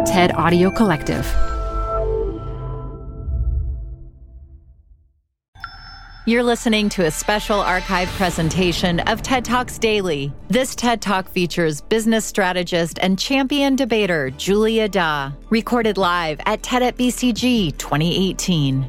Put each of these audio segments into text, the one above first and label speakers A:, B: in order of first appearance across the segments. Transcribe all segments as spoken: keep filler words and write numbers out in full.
A: TED Audio Collective.
B: You're listening to a special archive presentation of TED Talks Daily. This TED Talk features business strategist and champion debater Julia Da, recorded live at TED at B C G twenty eighteen.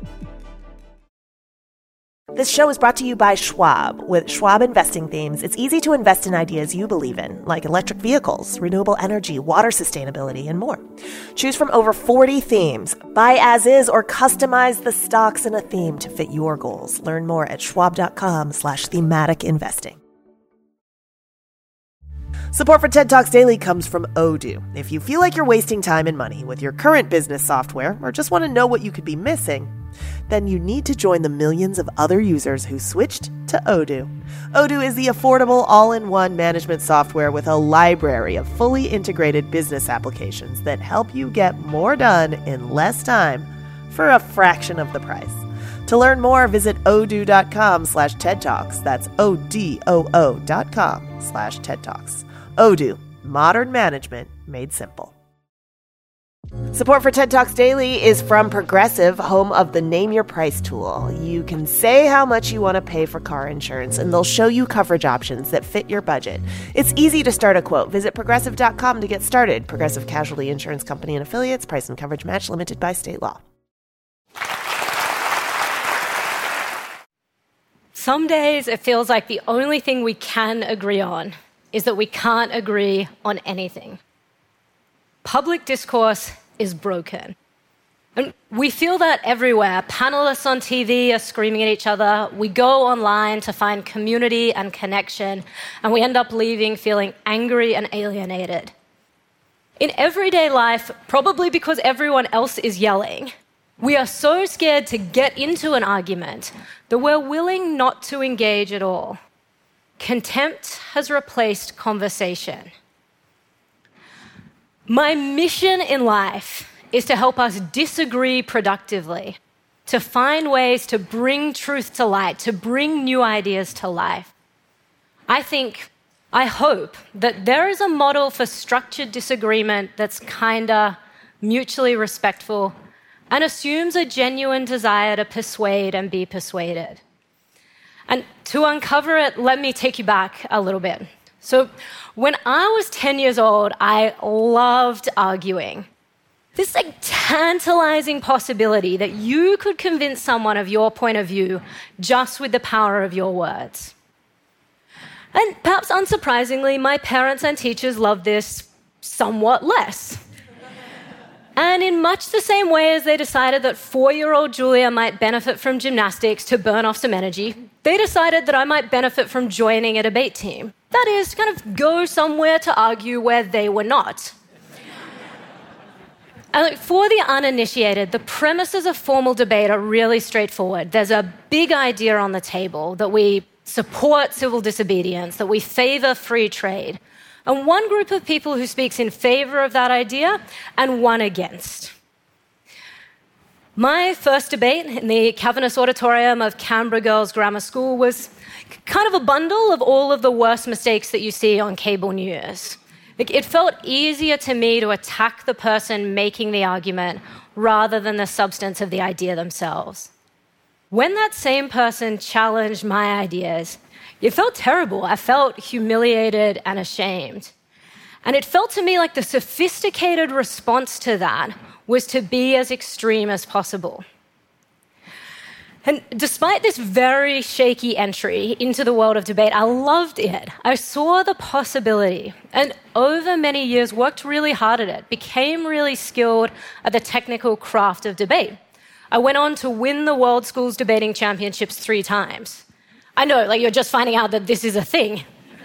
C: This show is brought to you by Schwab. With Schwab investing themes, it's easy to invest in ideas you believe in, like electric vehicles, renewable energy, water sustainability, and more. Choose from over forty themes. Buy as is or customize the stocks in a theme to fit your goals. Learn more at schwab.com slash thematic investing. Support for TED Talks Daily comes from Odoo. If you feel like you're wasting time and money with your current business software or just want to know what you could be missing, then you need to join the millions of other users who switched to Odoo. Odoo is the affordable all-in-one management software with a library of fully integrated business applications that help you get more done in less time for a fraction of the price. To learn more, visit odoo.com slash TED Talks. That's O-D-O-O dot com slash TED Talks. Odoo, modern management made simple. Support for TED Talks Daily is from Progressive, home of the Name Your Price tool. You can say how much you want to pay for car insurance, and they'll show you coverage options that fit your budget. It's easy to start a quote. Visit progressive dot com to get started. Progressive Casualty Insurance Company and Affiliates. Price and coverage match limited by state law.
D: Some days it feels like the only thing we can agree on is that we can't agree on anything. Public discourse is broken. And we feel that everywhere. Panelists on T V are screaming at each other. We go online to find community and connection, and we end up leaving feeling angry and alienated. In everyday life, probably because everyone else is yelling, we are so scared to get into an argument that we're willing not to engage at all. Contempt has replaced conversation. My mission in life is to help us disagree productively, to find ways to bring truth to light, to bring new ideas to life. I think, I hope, that there is a model for structured disagreement that's kinder, mutually respectful, and assumes a genuine desire to persuade and be persuaded. And to uncover it, let me take you back a little bit. So when I was ten years old, I loved arguing. This like tantalizing possibility that you could convince someone of your point of view just with the power of your words. And perhaps unsurprisingly, my parents and teachers loved this somewhat less. And in much the same way as they decided that four-year-old Julia might benefit from gymnastics to burn off some energy, they decided that I might benefit from joining a debate team. That is, kind of go somewhere to argue where they were not. And for the uninitiated, the premises of formal debate are really straightforward. There's a big idea on the table that we support civil disobedience, that we favor free trade, and one group of people who speaks in favor of that idea and one against. My first debate in the Cavernous Auditorium of Canberra Girls Grammar School was kind of a bundle of all of the worst mistakes that you see on cable news. It felt easier to me to attack the person making the argument rather than the substance of the idea themselves. When that same person challenged my ideas, it felt terrible. I felt humiliated and ashamed. And it felt to me like the sophisticated response to that was to be as extreme as possible. And despite this very shaky entry into the world of debate, I loved it. I saw the possibility, and over many years worked really hard at it, became really skilled at the technical craft of debate. I went on to win the World Schools Debating Championships three times. I know, like you're just finding out that this is a thing.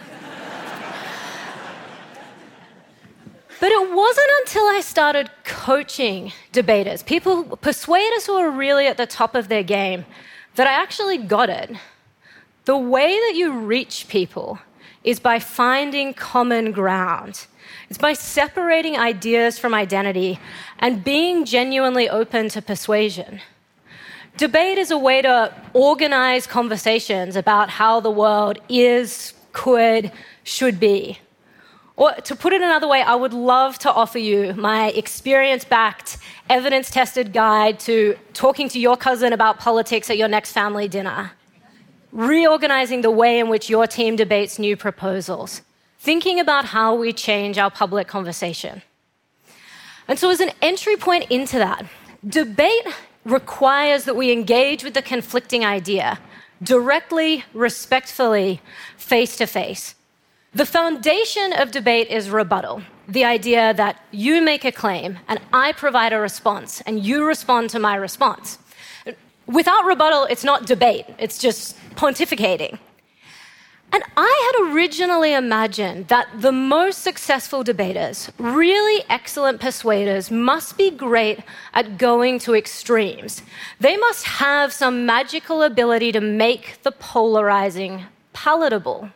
D: But it wasn't until I started coaching debaters, people, persuaders who are really at the top of their game, that I actually got it. The way that you reach people is by finding common ground. It's by separating ideas from identity and being genuinely open to persuasion. Debate is a way to organize conversations about how the world is, could, should be. Or to put it another way, I would love to offer you my experience-backed, evidence-tested guide to talking to your cousin about politics at your next family dinner, reorganizing the way in which your team debates new proposals, thinking about how we change our public conversation. And so as an entry point into that, debate requires that we engage with the conflicting idea directly, respectfully, face-to-face. The foundation of debate is rebuttal, the idea that you make a claim and I provide a response and you respond to my response. Without rebuttal, it's not debate, it's just pontificating. And I had originally imagined that the most successful debaters, really excellent persuaders, must be great at going to extremes. They must have some magical ability to make the polarizing palatable.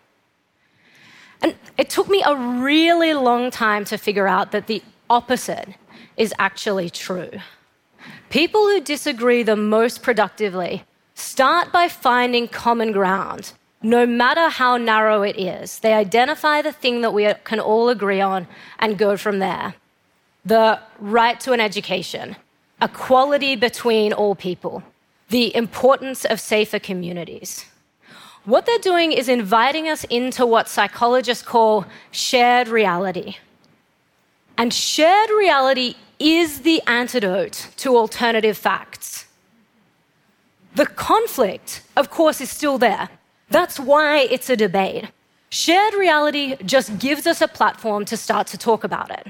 D: And it took me a really long time to figure out that the opposite is actually true. People who disagree the most productively start by finding common ground, no matter how narrow it is. They identify the thing that we can all agree on and go from there. The right to an education, equality between all people, the importance of safer communities. What they're doing is inviting us into what psychologists call shared reality. And shared reality is the antidote to alternative facts. The conflict, of course, is still there. That's why it's a debate. Shared reality just gives us a platform to start to talk about it.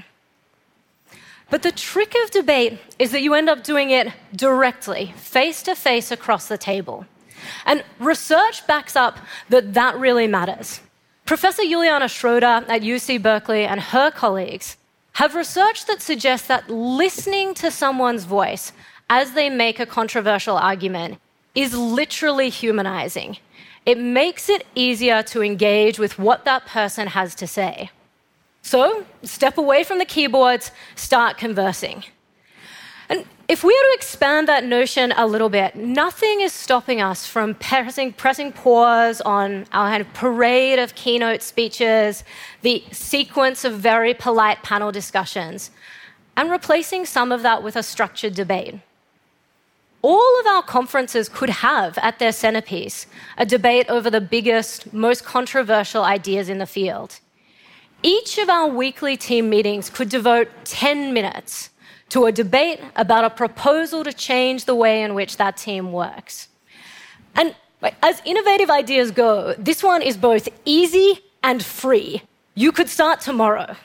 D: But the trick of debate is that you end up doing it directly, face to face across the table. And research backs up that that really matters. Professor Juliana Schroeder at U C Berkeley and her colleagues have research that suggests that listening to someone's voice as they make a controversial argument is literally humanizing. It makes it easier to engage with what that person has to say. So, step away from the keyboards, start conversing. And if we were to expand that notion a little bit, nothing is stopping us from pressing, pressing pause on our kind of parade of keynote speeches, the sequence of very polite panel discussions, and replacing some of that with a structured debate. All of our conferences could have at their centerpiece a debate over the biggest, most controversial ideas in the field. Each of our weekly team meetings could devote ten minutes to a debate about a proposal to change the way in which that team works. And as innovative ideas go, this one is both easy and free. You could start tomorrow.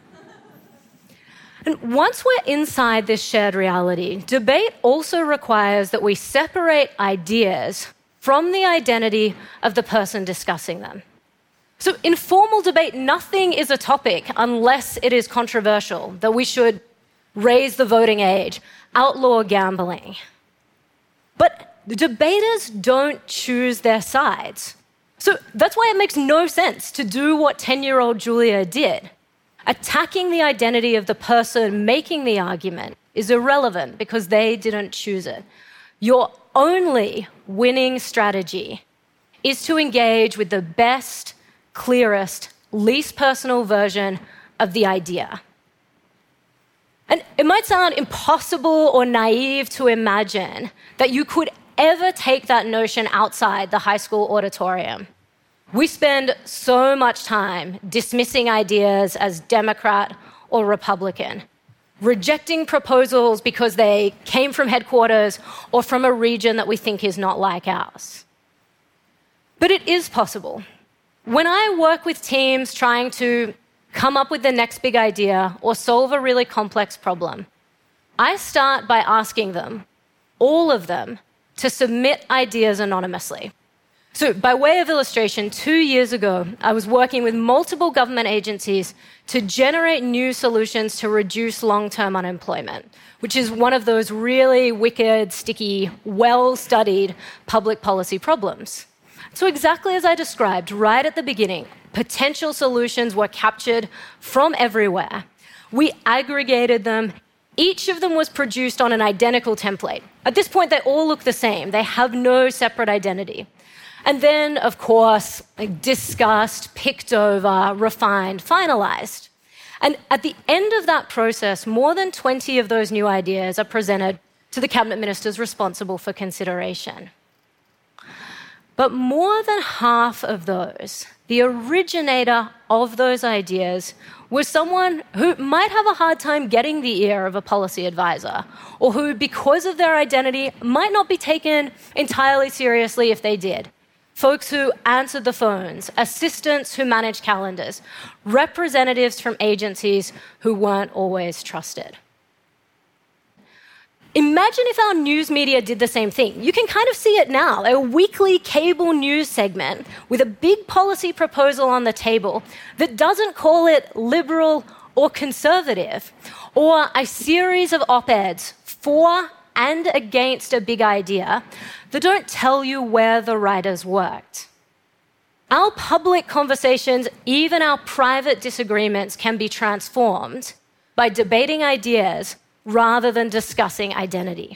D: And once we're inside this shared reality, debate also requires that we separate ideas from the identity of the person discussing them. So in formal debate, nothing is a topic unless it is controversial, that we should raise the voting age, outlaw gambling. But the debaters don't choose their sides. So that's why it makes no sense to do what ten-year-old Julia did. Attacking the identity of the person making the argument is irrelevant because they didn't choose it. Your only winning strategy is to engage with the best, clearest, least personal version of the idea. And it might sound impossible or naive to imagine that you could ever take that notion outside the high school auditorium. We spend so much time dismissing ideas as Democrat or Republican, rejecting proposals because they came from headquarters or from a region that we think is not like ours. But it is possible. When I work with teams trying to come up with the next big idea or solve a really complex problem, I start by asking them, all of them, to submit ideas anonymously. So by way of illustration, two years ago, I was working with multiple government agencies to generate new solutions to reduce long-term unemployment, which is one of those really wicked, sticky, well-studied public policy problems. So exactly as I described right at the beginning, potential solutions were captured from everywhere. We aggregated them. Each of them was produced on an identical template. At this point, they all look the same. They have no separate identity. And then, of course, like, discussed, picked over, refined, finalized. And at the end of that process, more than twenty of those new ideas are presented to the cabinet ministers responsible for consideration. But more than half of those, the originator of those ideas was someone who might have a hard time getting the ear of a policy advisor, or who, because of their identity, might not be taken entirely seriously if they did. Folks who answered the phones, assistants who managed calendars, representatives from agencies who weren't always trusted. Imagine if our news media did the same thing. You can kind of see it now, a weekly cable news segment with a big policy proposal on the table that doesn't call it liberal or conservative, or a series of op-eds for and against a big idea that don't tell you where the writers worked. Our public conversations, even our private disagreements, can be transformed by debating ideas rather than discussing identity.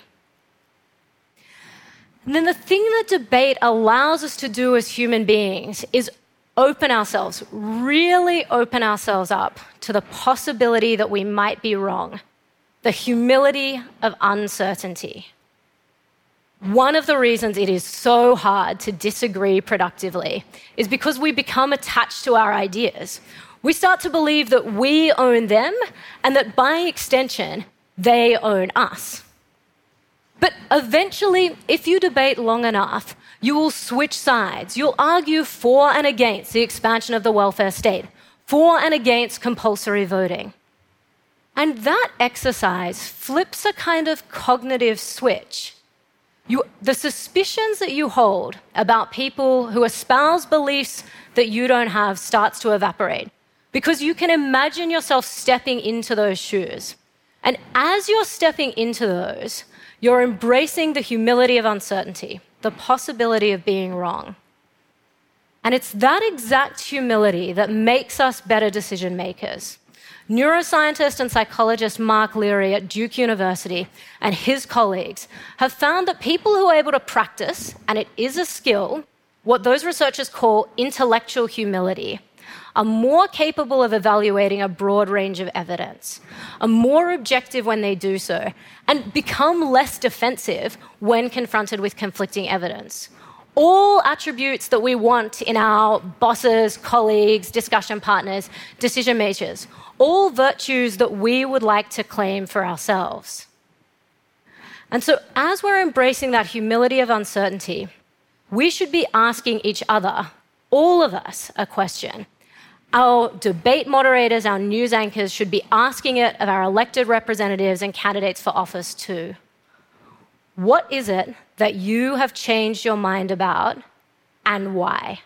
D: And then the thing that debate allows us to do as human beings is open ourselves, really open ourselves up to the possibility that we might be wrong, the humility of uncertainty. One of the reasons it is so hard to disagree productively is because we become attached to our ideas. We start to believe that we own them and that by extension, they own us. But eventually, if you debate long enough, you will switch sides. You'll argue for and against the expansion of the welfare state, for and against compulsory voting. And that exercise flips a kind of cognitive switch. You, the suspicions that you hold about people who espouse beliefs that you don't have starts to evaporate, because you can imagine yourself stepping into those shoes. And as you're stepping into those, you're embracing the humility of uncertainty, the possibility of being wrong. And it's that exact humility that makes us better decision makers. Neuroscientist and psychologist Mark Leary at Duke University and his colleagues have found that people who are able to practice, and it is a skill, what those researchers call intellectual humility, are more capable of evaluating a broad range of evidence, are more objective when they do so, and become less defensive when confronted with conflicting evidence. All attributes that we want in our bosses, colleagues, discussion partners, decision makers, all virtues that we would like to claim for ourselves. And so as we're embracing that humility of uncertainty, we should be asking each other, all of us, a question. Our debate moderators, our news anchors should be asking it of our elected representatives and candidates for office too. What is it that you have changed your mind about, and why?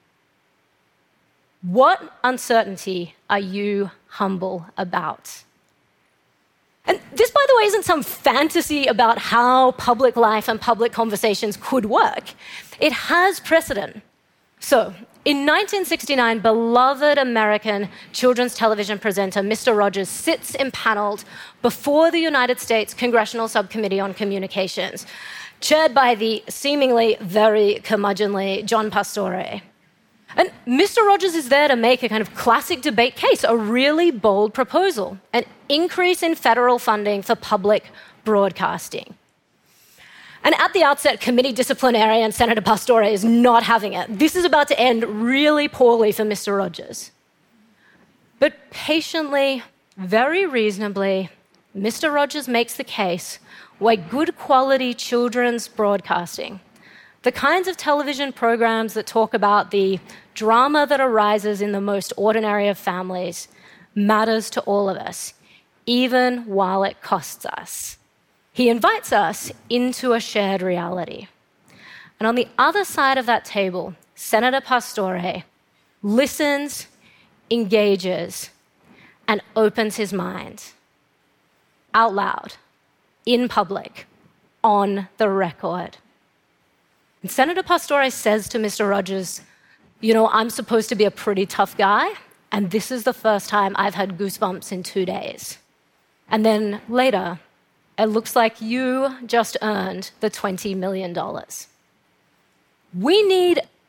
D: What uncertainty are you humble about? And this, by the way, isn't some fantasy about how public life and public conversations could work. It has precedent. So, in nineteen sixty-nine, beloved American children's television presenter Mister Rogers sits impaneled before the United States Congressional Subcommittee on Communications, chaired by the seemingly very curmudgeonly John Pastore. And Mister Rogers is there to make a kind of classic debate case, a really bold proposal, an increase in federal funding for public broadcasting. And at the outset, committee disciplinarian Senator Pastore is not having it. This is about to end really poorly for Mister Rogers. But patiently, very reasonably, Mister Rogers makes the case why good quality children's broadcasting, the kinds of television programs that talk about the drama that arises in the most ordinary of families, matters to all of us, even while it costs us. He invites us into a shared reality. And on the other side of that table, Senator Pastore listens, engages, and opens his mind out loud, in public, on the record. And Senator Pastore says to Mister Rogers, you know, I'm supposed to be a pretty tough guy, and this is the first time I've had goosebumps in two days. And then later, it looks like you just earned the twenty million dollars. We need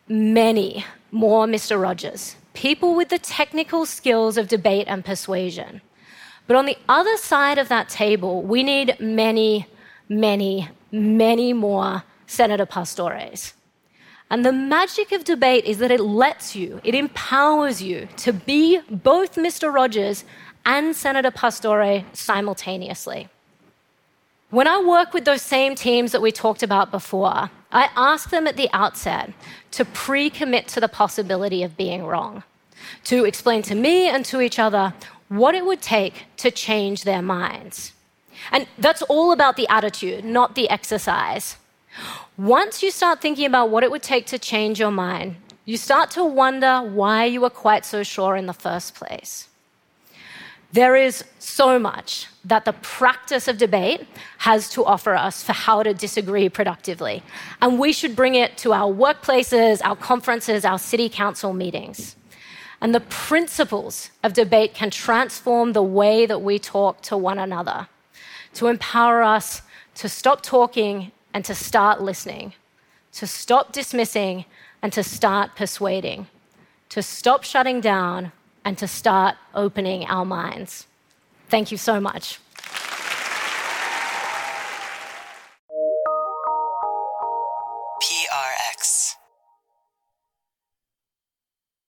D: many more Mister Rogers, people with the technical skills of debate and persuasion. But on the other side of that table, we need many, many, many more Senator Pastores. And the magic of debate is that it lets you, it empowers you to be both Mister Rogers and Senator Pastore simultaneously. When I work with those same teams that we talked about before, I ask them at the outset to pre-commit to the possibility of being wrong, to explain to me and to each other what it would take to change their minds. And that's all about the attitude, not the exercise. Once you start thinking about what it would take to change your mind, you start to wonder why you were quite so sure in the first place. There is so much that the practice of debate has to offer us for how to disagree productively. And we should bring it to our workplaces, our conferences, our city council meetings. And the principles of debate can transform the way that we talk to one another, to empower us to stop talking and to start listening, to stop dismissing and to start persuading, to stop shutting down and to start opening our minds. Thank you so much.